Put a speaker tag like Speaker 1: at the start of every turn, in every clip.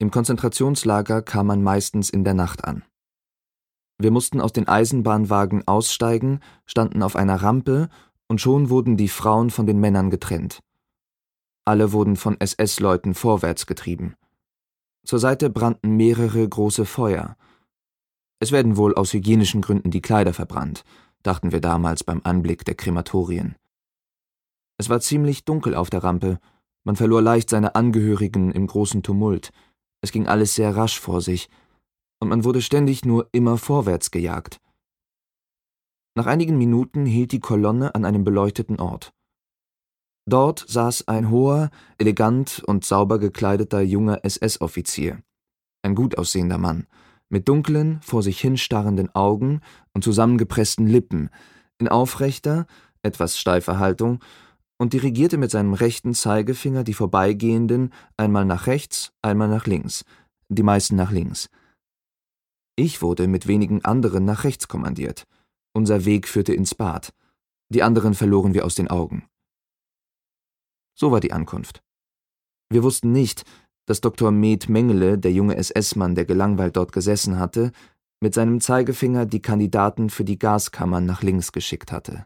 Speaker 1: Im Konzentrationslager kam man meistens in der Nacht an. Wir mussten aus den Eisenbahnwagen aussteigen, standen auf einer Rampe und schon wurden die Frauen von den Männern getrennt. Alle wurden von SS-Leuten vorwärts getrieben. Zur Seite brannten mehrere große Feuer. Es werden wohl aus hygienischen Gründen die Kleider verbrannt, dachten wir damals beim Anblick der Krematorien. Es war ziemlich dunkel auf der Rampe, man verlor leicht seine Angehörigen im großen Tumult. Es ging alles sehr rasch vor sich, und man wurde ständig nur immer vorwärts gejagt. Nach einigen Minuten hielt die Kolonne an einem beleuchteten Ort. Dort saß ein hoher, elegant und sauber gekleideter junger SS-Offizier, ein gut aussehender Mann, mit dunklen, vor sich hinstarrenden Augen und zusammengepressten Lippen, in aufrechter, etwas steifer Haltung, und dirigierte mit seinem rechten Zeigefinger die Vorbeigehenden einmal nach rechts, einmal nach links, die meisten nach links. Ich wurde mit wenigen anderen nach rechts kommandiert. Unser Weg führte ins Bad. Die anderen verloren wir aus den Augen. So war die Ankunft. Wir wussten nicht, dass Dr. Med Mengele, der junge SS-Mann, der gelangweilt dort gesessen hatte, mit seinem Zeigefinger die Kandidaten für die Gaskammern nach links geschickt hatte.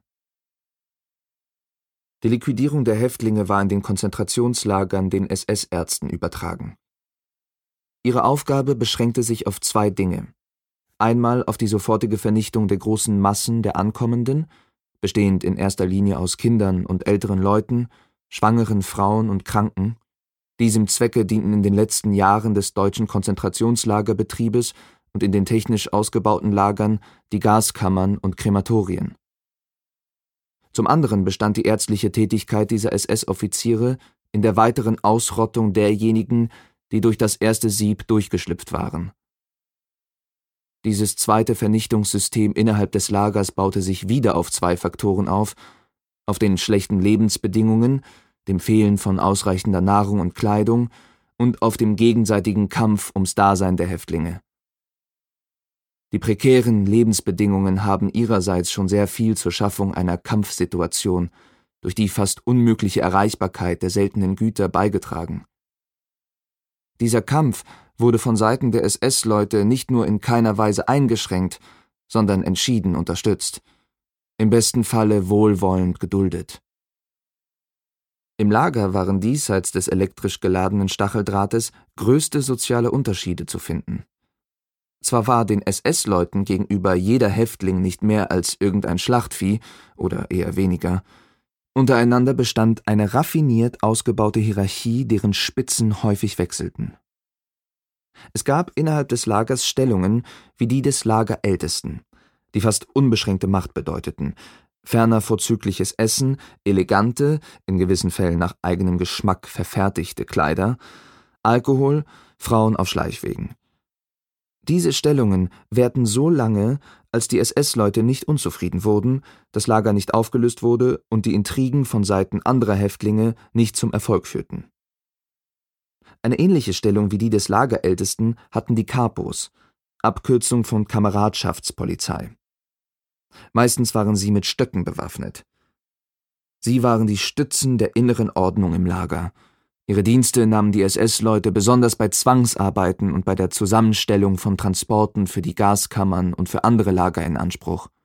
Speaker 1: Die Liquidierung der Häftlinge war in den Konzentrationslagern den SS-Ärzten übertragen. Ihre Aufgabe beschränkte sich auf 2 Dinge. Einmal auf die sofortige Vernichtung der großen Massen der Ankommenden, bestehend in erster Linie aus Kindern und älteren Leuten, schwangeren Frauen und Kranken. Diesem Zwecke dienten in den letzten Jahren des deutschen Konzentrationslagerbetriebes und in den technisch ausgebauten Lagern die Gaskammern und Krematorien. Zum anderen bestand die ärztliche Tätigkeit dieser SS-Offiziere in der weiteren Ausrottung derjenigen, die durch das erste Sieb durchgeschlüpft waren. Dieses zweite Vernichtungssystem innerhalb des Lagers baute sich wieder auf 2 Faktoren auf den schlechten Lebensbedingungen, dem Fehlen von ausreichender Nahrung und Kleidung und auf dem gegenseitigen Kampf ums Dasein der Häftlinge. Die prekären Lebensbedingungen haben ihrerseits schon sehr viel zur Schaffung einer Kampfsituation durch die fast unmögliche Erreichbarkeit der seltenen Güter beigetragen. Dieser Kampf wurde von Seiten der SS-Leute nicht nur in keiner Weise eingeschränkt, sondern entschieden unterstützt, im besten Falle wohlwollend geduldet. Im Lager waren diesseits des elektrisch geladenen Stacheldrahtes größte soziale Unterschiede zu finden. Zwar war den SS-Leuten gegenüber jeder Häftling nicht mehr als irgendein Schlachtvieh, oder eher weniger. Untereinander bestand eine raffiniert ausgebaute Hierarchie, deren Spitzen häufig wechselten. Es gab innerhalb des Lagers Stellungen wie die des Lagerältesten, die fast unbeschränkte Macht bedeuteten, ferner vorzügliches Essen, elegante, in gewissen Fällen nach eigenem Geschmack verfertigte Kleider, Alkohol, Frauen auf Schleichwegen. Diese Stellungen währten so lange, als die SS-Leute nicht unzufrieden wurden, das Lager nicht aufgelöst wurde und die Intrigen von Seiten anderer Häftlinge nicht zum Erfolg führten. Eine ähnliche Stellung wie die des Lagerältesten hatten die Kapos, Abkürzung von Kameradschaftspolizei. Meistens waren sie mit Stöcken bewaffnet. Sie waren die Stützen der inneren Ordnung im Lager. Ihre Dienste nahmen die SS-Leute besonders bei Zwangsarbeiten und bei der Zusammenstellung von Transporten für die Gaskammern und für andere Lager in Anspruch.